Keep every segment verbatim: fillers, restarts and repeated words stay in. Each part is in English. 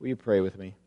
Will you pray with me?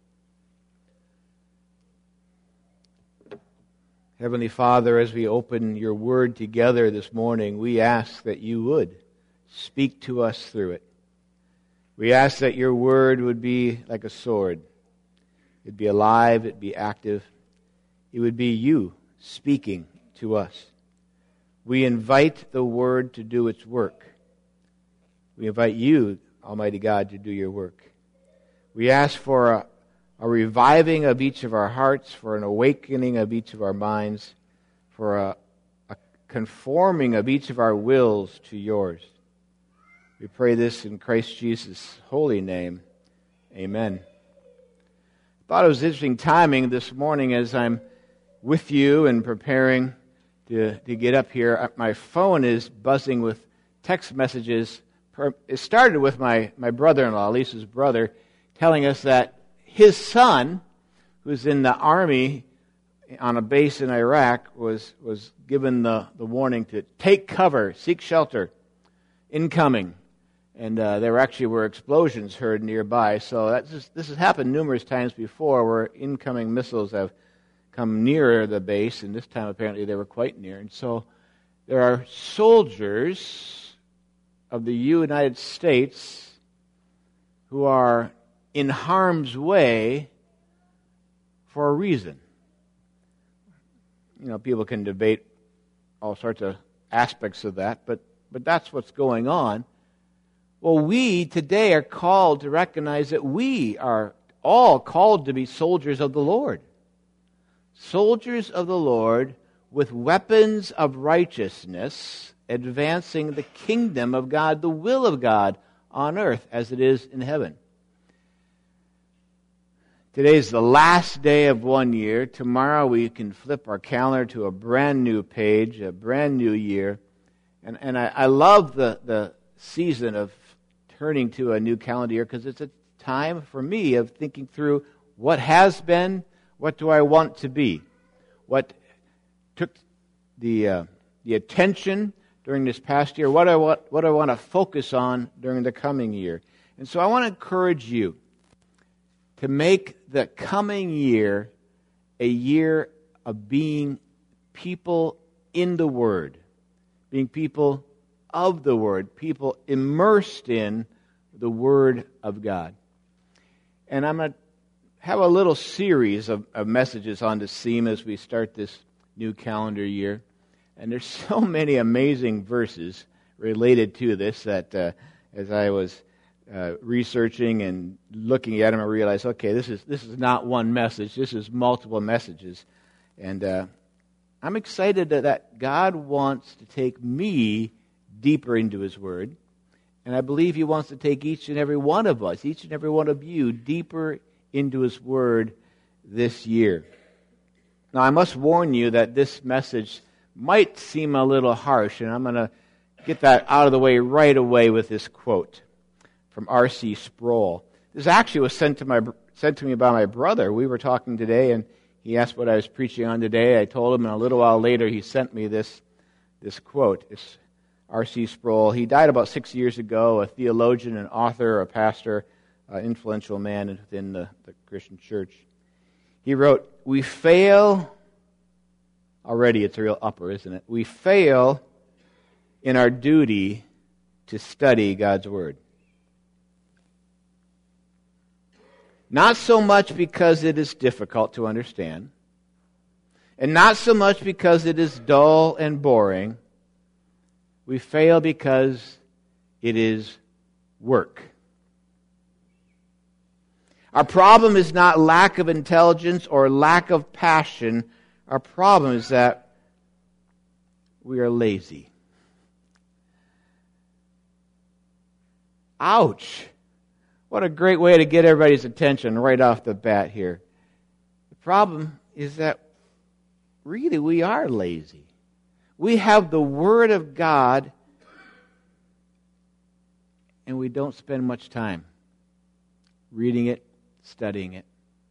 Heavenly Father, as we open your word together this morning, we ask that you would speak to us through it. We ask that your word would be like a sword. It'd be alive, it'd be active. It would be you speaking to us. We invite the word to do its work. We invite you, Almighty God, to do your work. We ask for a, a reviving of each of our hearts, for an awakening of each of our minds, for a, a conforming of each of our wills to yours. We pray this in Christ Jesus' holy name. Amen. I thought it was interesting timing this morning as I'm with you and preparing to, to get up here. My phone is buzzing with text messages. It started with my, my brother-in-law, Lisa's brother, telling us that his son, who's in the army on a base in Iraq, was, was given the, the warning to take cover, seek shelter, incoming. And uh, there actually were explosions heard nearby. So that's just, this has happened numerous times before where incoming missiles have come nearer the base, and this time apparently they were quite near. And so there are soldiers of the United States who are in harm's way for a reason. You know, people can debate all sorts of aspects of that, but, but that's what's going on. Well, we today are called to recognize that we are all called to be soldiers of the Lord. Soldiers of the Lord with weapons of righteousness, advancing the kingdom of God, the will of God on earth as it is in heaven. Today is the last day of one year. Tomorrow we can flip our calendar to a brand new page, a brand new year. And and I, I love the, the season of turning to a new calendar year because it's a time for me of thinking through what has been, what do I want to be, what took the uh, the attention during this past year, what I want, what I want to focus on during the coming year. And so I want to encourage you to make the coming year a year of being people in the Word, being people of the Word, people immersed in the Word of God. And I'm going to have a little series of, of messages on this theme as we start this new calendar year. And there's so many amazing verses related to this that uh, as I was uh, researching and looking at them, I realized, okay, this is this is not one message. This is multiple messages. And uh, I'm excited that, that God wants to take me deeper into His Word. And I believe He wants to take each and every one of us, each and every one of you, deeper into His Word this year. Now, I must warn you that this message might seem a little harsh, and I'm going to get that out of the way right away with this quote from R C Sproul. This actually was sent to my sent to me by my brother. We were talking today, and he asked what I was preaching on today. I told him, and a little while later he sent me this, this quote. It's R C Sproul. He died about six years ago, a theologian, an author, a pastor, an influential man within the, the Christian church. He wrote, "We fail," already it's a real upper, isn't it? "We fail in our duty to study God's Word. Not so much because it is difficult to understand, and not so much because it is dull and boring. We fail because it is work. Our problem is not lack of intelligence or lack of passion. Our problem is that we are lazy." Ouch! What a great way to get everybody's attention right off the bat here. The problem is that really we are lazy. We have the Word of God, and we don't spend much time reading it, studying it.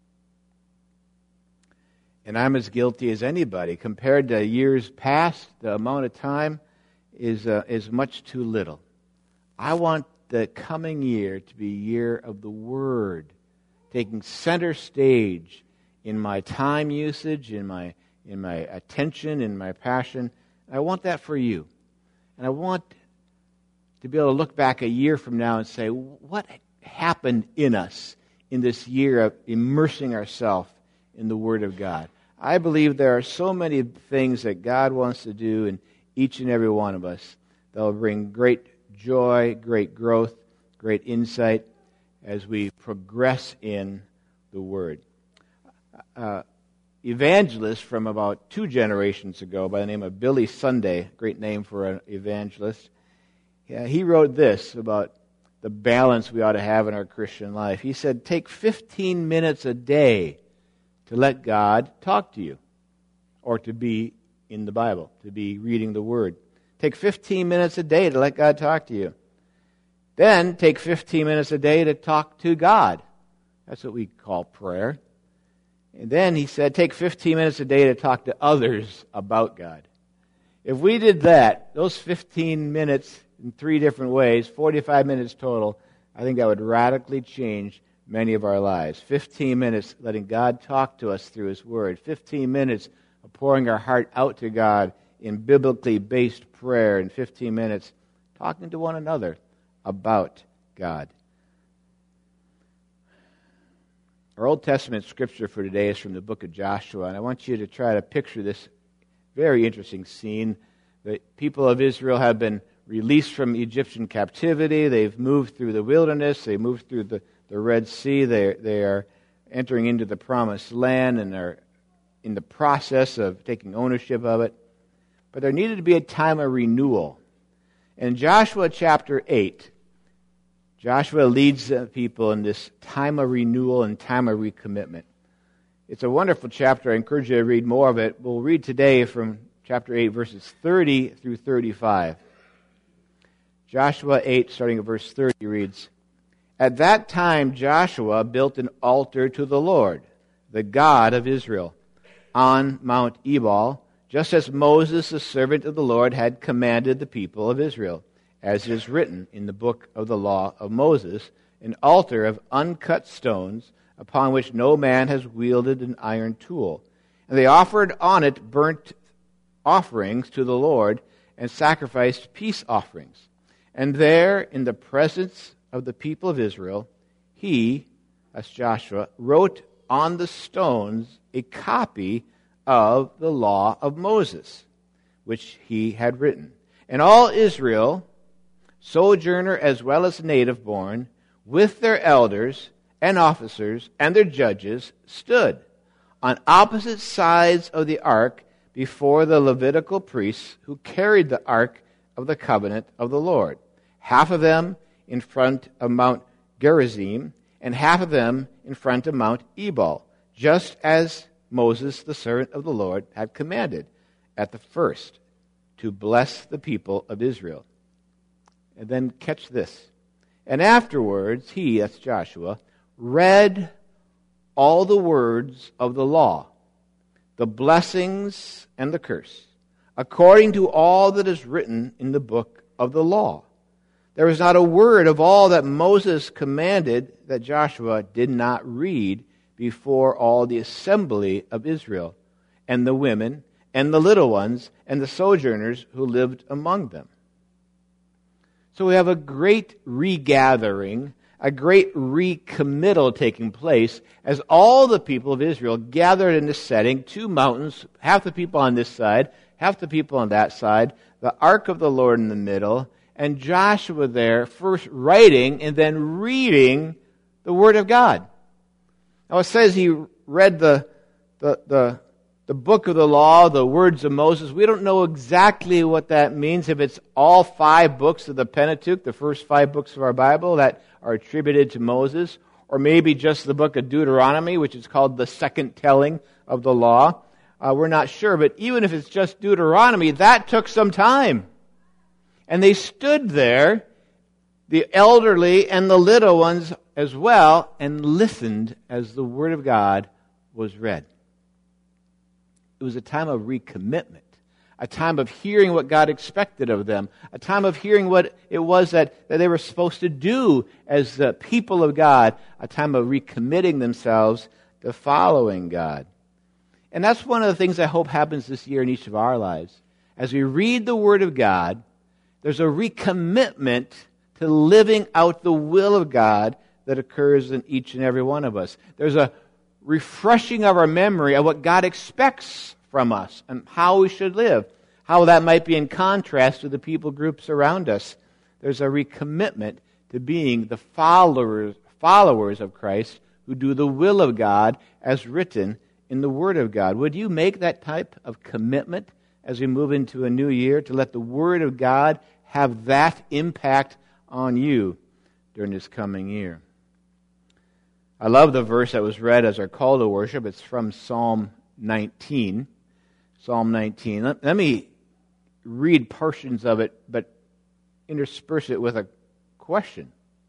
And I'm as guilty as anybody. Compared to years past, the amount of time is uh, is much too little. I want the coming year to be a year of the Word, taking center stage in my time usage, in my in my attention, in my passion. I want that for you. And I want to be able to look back a year from now and say, what happened in us in this year of immersing ourselves in the Word of God? I believe there are so many things that God wants to do in each and every one of us that will bring great joy, great growth, great insight as we progress in the Word. Uh, evangelist from about two generations ago by the name of Billy Sunday, great name for an evangelist, yeah, he wrote this about the balance we ought to have in our Christian life. He said, take fifteen minutes a day to let God talk to you, or to be in the Bible, to be reading the Word. Take fifteen minutes a day to let God talk to you. Then take fifteen minutes a day to talk to God. That's what we call prayer. And then he said, take fifteen minutes a day to talk to others about God. If we did that, those fifteen minutes in three different ways, forty-five minutes total, I think that would radically change many of our lives. fifteen minutes letting God talk to us through His Word. fifteen minutes of pouring our heart out to God in biblically based prayer. And fifteen minutes talking to one another about God. Our Old Testament scripture for today is from the book of Joshua, and I want you to try to picture this very interesting scene. The people of Israel have been released from Egyptian captivity. They've moved through the wilderness. They moved through the, the Red Sea. They, they are entering into the Promised Land, and are in the process of taking ownership of it. But there needed to be a time of renewal. In Joshua chapter eight, Joshua leads the people in this time of renewal and time of recommitment. It's a wonderful chapter. I encourage you to read more of it. We'll read today from chapter eight, verses thirty through thirty-five. Joshua eight, starting at verse thirty, reads, At that time Joshua built an altar to the Lord, the God of Israel, on Mount Ebal, just as Moses, the servant of the Lord, had commanded the people of Israel, as it is written in the book of the law of Moses, an altar of uncut stones, upon which no man has wielded an iron tool. And they offered on it burnt offerings to the Lord, and sacrificed peace offerings. And there, in the presence of the people of Israel, he, that's Joshua, wrote on the stones a copy of the law of Moses, which he had written. And all Israel, sojourner as well as native born, with their elders and officers and their judges, stood on opposite sides of the ark before the Levitical priests who carried the ark of the covenant of the Lord, half of them in front of Mount Gerizim, and half of them in front of Mount Ebal, just as Moses, the servant of the Lord, had commanded at the first, to bless the people of Israel. And then catch this. And afterwards, he, that's Joshua, read all the words of the law, the blessings and the curse, according to all that is written in the book of the law. There was not a word of all that Moses commanded that Joshua did not read before all the assembly of Israel, and the women, and the little ones, and the sojourners who lived among them. So we have a great regathering, a great recommittal taking place as all the people of Israel gathered in this setting, two mountains, half the people on this side, half the people on that side, the ark of the Lord in the middle, and Joshua there first writing and then reading the Word of God. Now it says he read the, the, the, the book of the law, the words of Moses. We don't know exactly what that means, if it's all five books of the Pentateuch, the first five books of our Bible that are attributed to Moses, or maybe just the book of Deuteronomy, which is called the second telling of the law. Uh, we're not sure, but even if it's just Deuteronomy, that took some time. And they stood there, the elderly and the little ones as well, and listened as the Word of God was read. It was a time of recommitment, a time of hearing what God expected of them, a time of hearing what it was that, that they were supposed to do as the people of God, a time of recommitting themselves to following God. And that's one of the things I hope happens this year in each of our lives. As we read the Word of God, there's a recommitment to living out the will of God that occurs in each and every one of us. There's a refreshing of our memory of what God expects from us and how we should live, how that might be in contrast to the people groups around us. There's a recommitment to being the followers, followers of Christ who do the will of God as written in the Word of God. Would you make that type of commitment as we move into a new year to let the Word of God have that impact on you during this coming year? I love the verse that was read as our call to worship. It's from Psalm nineteen. Psalm nineteen. Let, let me read portions of it, but intersperse it with a question.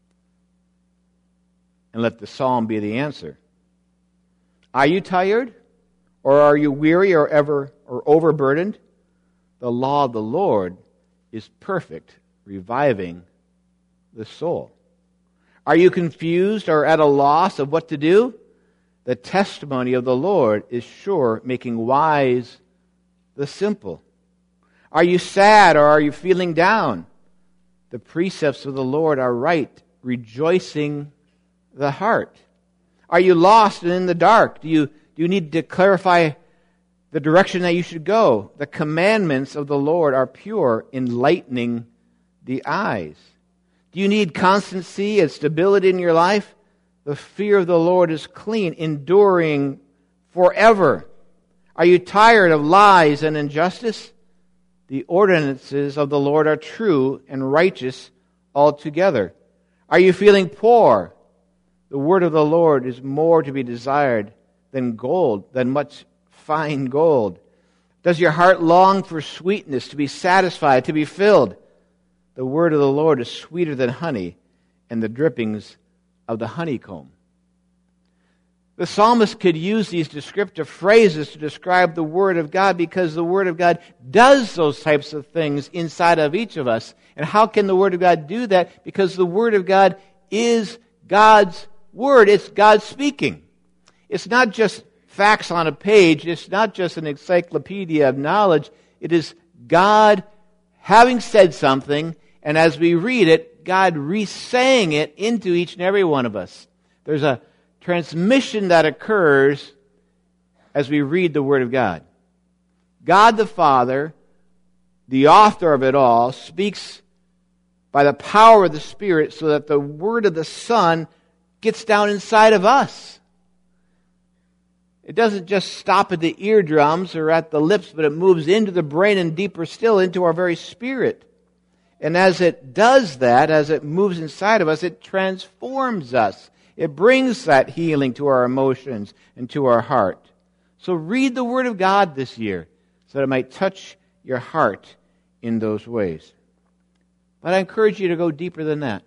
And let the psalm be the answer. Are you tired? Or are you weary or ever or overburdened? The law of the Lord is perfect, reviving the soul. Are you confused or at a loss of what to do? The testimony of the Lord is sure, making wise the simple. Are you sad or are you feeling down? The precepts of the Lord are right, rejoicing the heart. Are you lost and in the dark? Do you, do you need to clarify the direction that you should go? The commandments of the Lord are pure, enlightening the eyes. Do you need constancy and stability in your life? The fear of the Lord is clean, enduring forever. Are you tired of lies and injustice? The ordinances of the Lord are true and righteous altogether. Are you feeling poor? The word of the Lord is more to be desired than gold, than much fine gold. Does your heart long for sweetness, to be satisfied, to be filled? The word of the Lord is sweeter than honey, and the drippings of the honeycomb. The psalmist could use these descriptive phrases to describe the Word of God because the Word of God does those types of things inside of each of us. And how can the Word of God do that? Because the Word of God is God's Word. It's God speaking. It's not just facts on a page. It's not just an encyclopedia of knowledge. It is God having said something, and as we read it, God re-saying it into each and every one of us. There's a transmission that occurs as we read the Word of God. God the Father, the author of it all, speaks by the power of the Spirit so that the Word of the Son gets down inside of us. It doesn't just stop at the eardrums or at the lips, but it moves into the brain and deeper still into our very spirit. And as it does that, as it moves inside of us, it transforms us. It brings that healing to our emotions and to our heart. So read the Word of God this year so that it might touch your heart in those ways. But I encourage you to go deeper than that.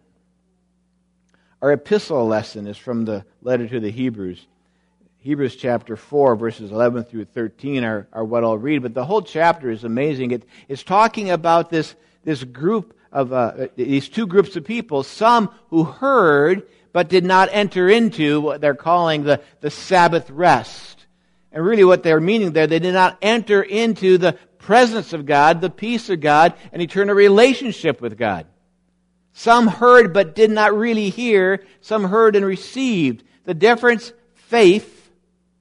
Our epistle lesson is from the letter to the Hebrews. Hebrews chapter four, verses eleven through thirteen are, are what I'll read. But the whole chapter is amazing. It, it's talking about this, this group of, uh, these two groups of people. Some who heard but did not enter into what they're calling the, the Sabbath rest. And really what they're meaning there, they did not enter into the presence of God, the peace of God, and eternal relationship with God. Some heard but did not really hear. Some heard and received. The difference, faith.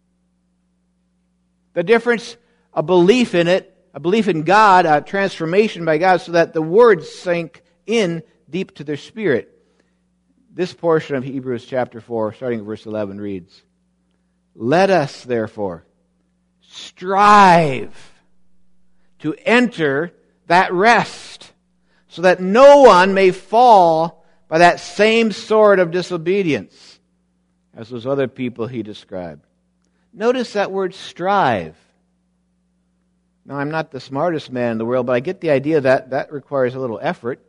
The difference, a belief in it, a belief in God, a transformation by God so that the words sank in deep to their spirit. This portion of Hebrews chapter four, starting at verse eleven, reads, "Let us, therefore, strive to enter that rest, so that no one may fall by that same sort of disobedience as those other people he described." Notice that word strive. Now, I'm not the smartest man in the world, but I get the idea that that requires a little effort.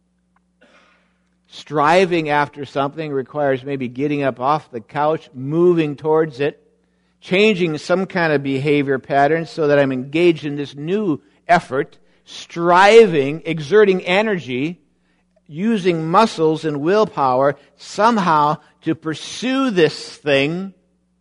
Striving after something requires maybe getting up off the couch, moving towards it, changing some kind of behavior pattern so that I'm engaged in this new effort, striving, exerting energy, using muscles and willpower somehow to pursue this thing,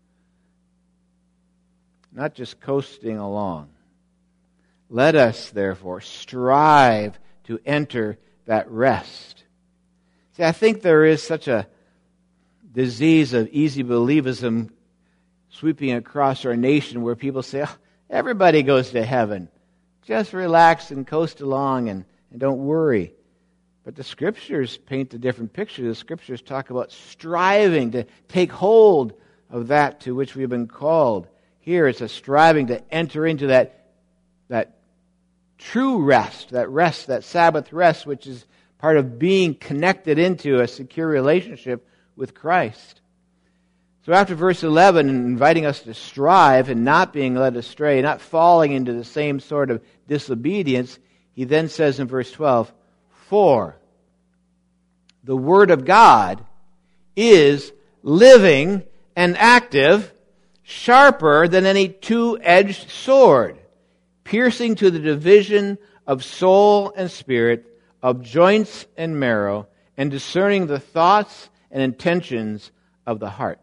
not just coasting along. Let us, therefore, strive to enter that rest. See, I think there is such a disease of easy believism sweeping across our nation where people say, oh, everybody goes to heaven. Just relax and coast along and, and don't worry. But the Scriptures paint a different picture. The Scriptures talk about striving to take hold of that to which we've been called. Here it's a striving to enter into that, that true rest, that rest, that Sabbath rest, which is part of being connected into a secure relationship with Christ. So after verse eleven, inviting us to strive and not being led astray, not falling into the same sort of disobedience, he then says in verse twelve, for the Word of God is living and active, sharper than any two-edged sword, piercing to the division of soul and spirit, of joints and marrow, and discerning the thoughts and intentions of the heart.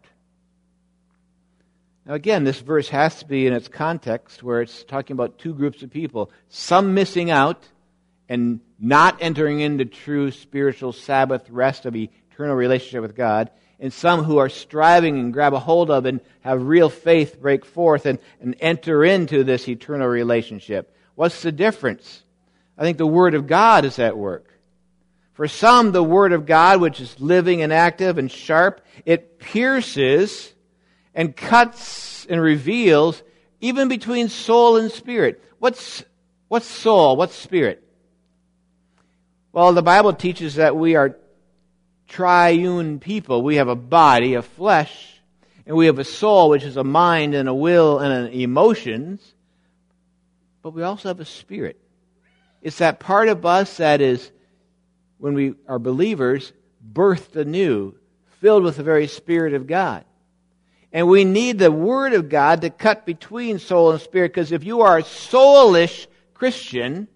Now again, this verse has to be in its context where it's talking about two groups of people, some missing out and not entering into true spiritual Sabbath rest of eternal relationship with God, and some who are striving and grab a hold of and have real faith break forth and, and enter into this eternal relationship. What's the difference? I think the Word of God is at work. For some, the Word of God, which is living and active and sharp, it pierces and cuts and reveals even between soul and spirit. What's, what's soul? What's spirit? Well, the Bible teaches that we are triune people. We have a body, a flesh, and we have a soul, which is a mind and a will and an emotions, but we also have a spirit. It's that part of us that is, when we are believers, birthed anew, filled with the very Spirit of God. And we need the Word of God to cut between soul and spirit, because if you are a soulish Christian,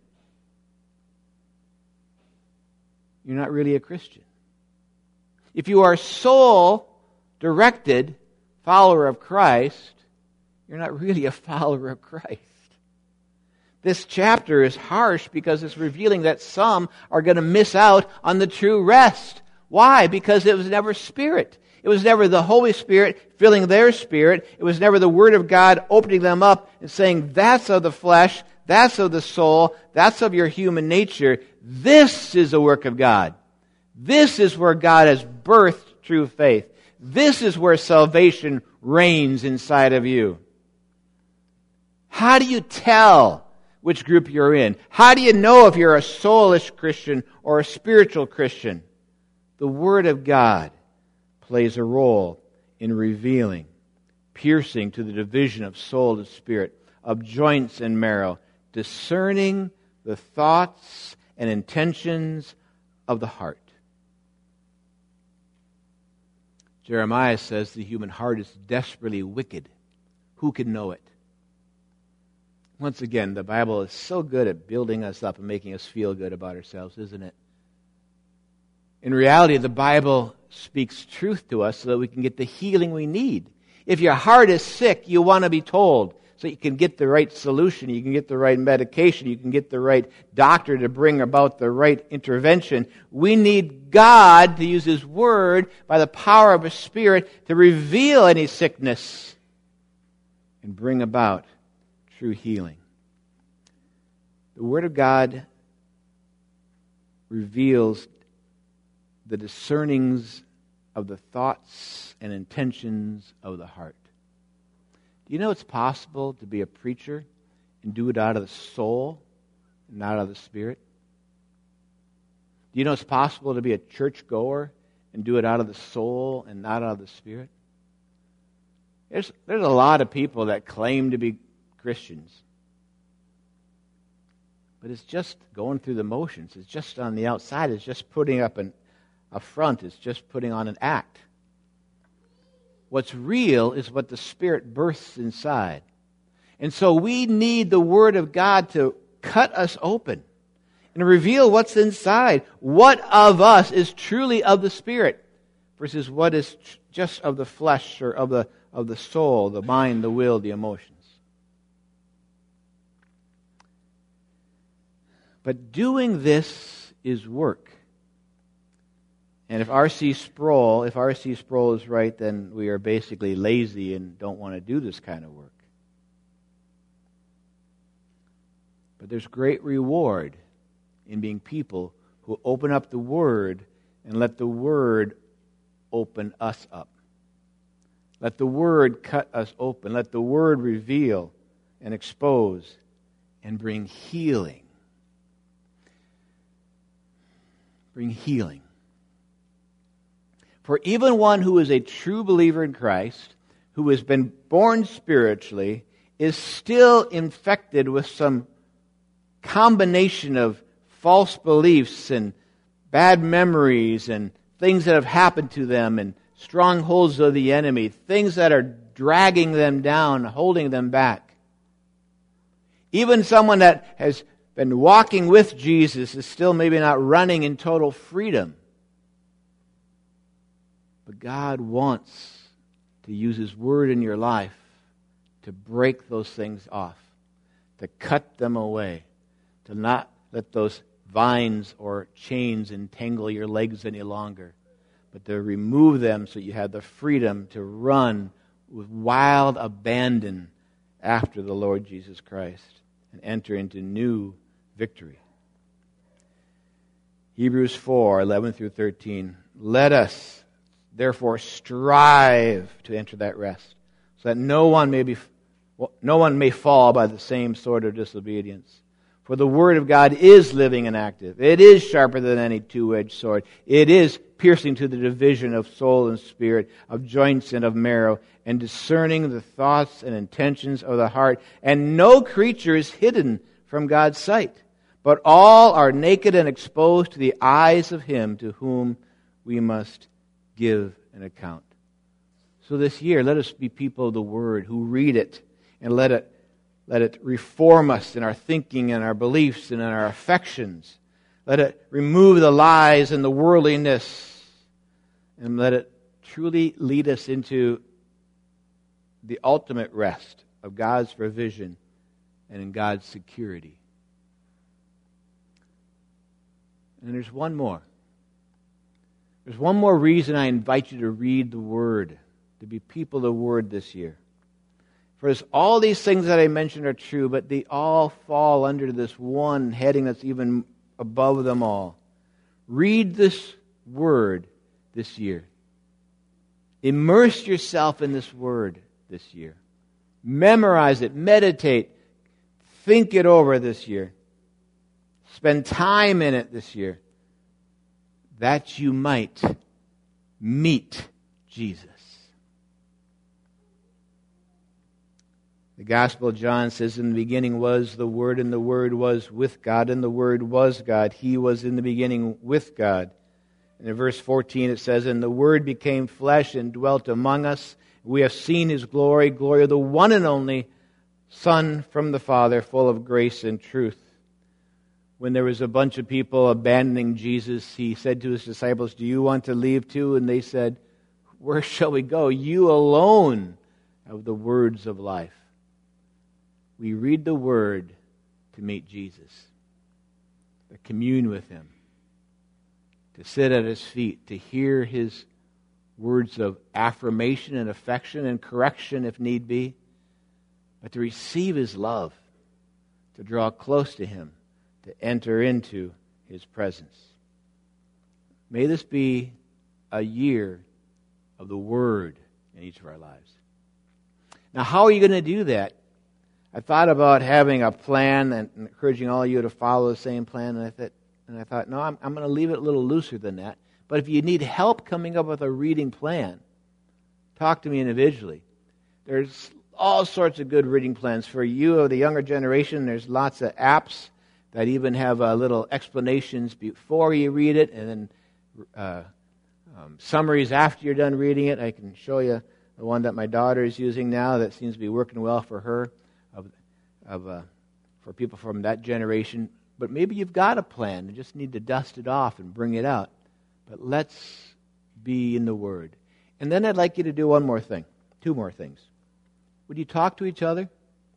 you're not really a Christian. If you are a soul-directed follower of Christ, you're not really a follower of Christ. This chapter is harsh because it's revealing that some are going to miss out on the true rest. Why? Because it was never Spirit. It was never the Holy Spirit filling their spirit. It was never the Word of God opening them up and saying, that's of the flesh, that's of the soul, that's of your human nature. This is the work of God. This is where God has birthed true faith. This is where salvation reigns inside of you. How do you tell which group you're in? How do you know if you're a soulish Christian or a spiritual Christian? The Word of God plays a role in revealing, piercing to the division of soul and spirit, of joints and marrow, discerning the thoughts and intentions of the heart. Jeremiah says the human heart is desperately wicked. Who can know it? Once again, the Bible is so good at building us up and making us feel good about ourselves, isn't it? In reality, the Bible speaks truth to us so that we can get the healing we need. If your heart is sick, you want to be told so you can get the right solution, you can get the right medication, you can get the right doctor to bring about the right intervention. We need God to use His Word by the power of His Spirit to reveal any sickness and bring about true healing. The Word of God reveals the discernings of the thoughts and intentions of the heart. Do you know it's possible to be a preacher and do it out of the soul and not out of the spirit? Do you know it's possible to be a churchgoer and do it out of the soul and not out of the spirit? There's, there's a lot of people that claim to be Christians, but it's just going through the motions. It's just on the outside. It's just putting up an, a front. It's just putting on an act. What's real is what the Spirit births inside. And so we need the Word of God to cut us open and reveal what's inside. What of us is truly of the Spirit versus what is just of the flesh or of the of the soul, the mind, the will, the emotions. But doing this is work. And if R C Sproul, if R C Sproul is right, then we are basically lazy and don't want to do this kind of work. But there's great reward in being people who open up the Word and let the Word open us up. Let the Word cut us open. Let the Word reveal and expose and bring healing. Bring healing. For even one who is a true believer in Christ, who has been born spiritually, is still infected with some combination of false beliefs and bad memories and things that have happened to them and strongholds of the enemy, things that are dragging them down, holding them back. Even someone that has been walking with Jesus is still maybe not running in total freedom. But God wants to use His Word in your life to break those things off, to cut them away, to not let those vines or chains entangle your legs any longer, but to remove them so you have the freedom to run with wild abandon after the Lord Jesus Christ and enter into new victory. Hebrews four, eleven through thirteen. Let us therefore strive to enter that rest, so that no one may be, no one may fall by the same sort of disobedience. For the Word of God is living and active. It is sharper than any two-edged sword. It is piercing to the division of soul and spirit, of joints and of marrow, and discerning the thoughts and intentions of the heart. And no creature is hidden from God's sight, but all are naked and exposed to the eyes of Him to whom we must give an account. So this year, let us be people of the Word who read it and let it let it reform us in our thinking and our beliefs and in our affections. Let it remove the lies and the worldliness, and let it truly lead us into the ultimate rest of God's provision and in God's security. And there's one more. There's one more reason I invite you to read the Word, to be people of the Word this year. For all these things that I mentioned are true, but they all fall under this one heading that's even above them all. Read this Word this year. Immerse yourself in this Word this year. Memorize it, meditate, think it over this year. Spend time in it this year, that you might meet Jesus. The Gospel of John says, in the beginning was the Word, and the Word was with God, and the Word was God. He was in the beginning with God. And in verse fourteen it says, and the Word became flesh and dwelt among us. We have seen His glory, glory of the one and only Son from the Father, full of grace and truth. When there was a bunch of people abandoning Jesus, He said to His disciples, do you want to leave too? And they said, where shall we go? You alone have the words of life. We read the Word to meet Jesus, to commune with Him, to sit at His feet, to hear His words of affirmation and affection and correction if need be, but to receive His love, to draw close to Him, to enter into His presence. May this be a year of the Word in each of our lives. Now, how are you going to do that? I thought about having a plan and encouraging all of you to follow the same plan, and I thought, and I thought, no, I'm, I'm going to leave it a little looser than that. But if you need help coming up with a reading plan, talk to me individually. There's all sorts of good reading plans. For you of the younger generation, there's lots of apps that even have uh, little explanations before you read it, and then uh, um, summaries after you're done reading it. I can show you the one that my daughter is using now that seems to be working well for her. Of, of uh, for people from that generation. But maybe you've got a plan and just need to dust it off and bring it out. But let's be in the Word. And then I'd like you to do one more thing, two more things. Would you talk to each other?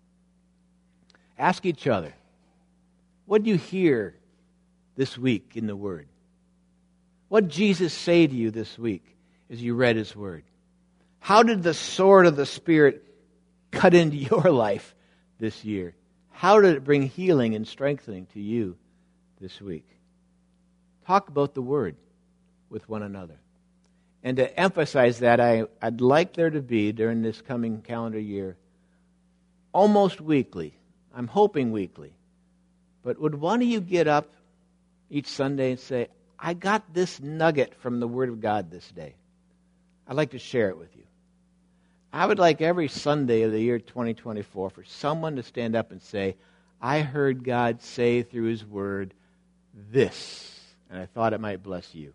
Ask each other, what did you hear this week in the Word? What did Jesus say to you this week as you read His Word? How did the sword of the Spirit cut into your life this year? How did it bring healing and strengthening to you this week? Talk about the Word with one another. And to emphasize that, I, I'd like there to be, during this coming calendar year, almost weekly, I'm hoping weekly, but would one of you get up each Sunday and say, I got this nugget from the Word of God this day. I'd like to share it with you. I would like every Sunday of the year twenty twenty-four for someone to stand up and say, I heard God say through His Word this, and I thought it might bless you.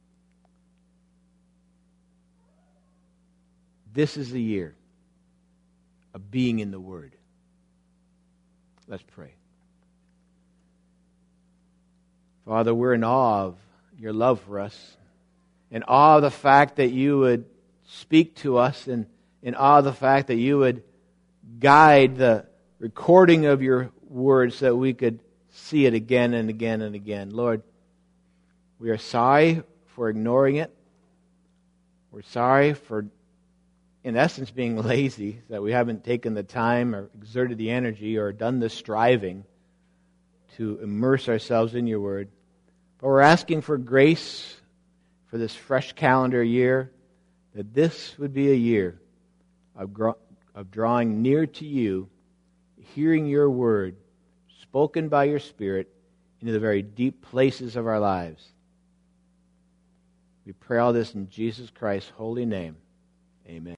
This is the year of being in the Word. Let's pray. Father, we're in awe of your love for us, in awe of the fact that you would speak to us, and in awe of the fact that you would guide the recording of your word so that we could see it again and again and again. Lord, we are sorry for ignoring it. We're sorry for, in essence, being lazy, that we haven't taken the time or exerted the energy or done the striving to immerse ourselves in your word. But we're asking for grace for this fresh calendar year, that this would be a year of, gro- of drawing near to you, hearing your word spoken by your Spirit into the very deep places of our lives. We pray all this in Jesus Christ's holy name. Amen.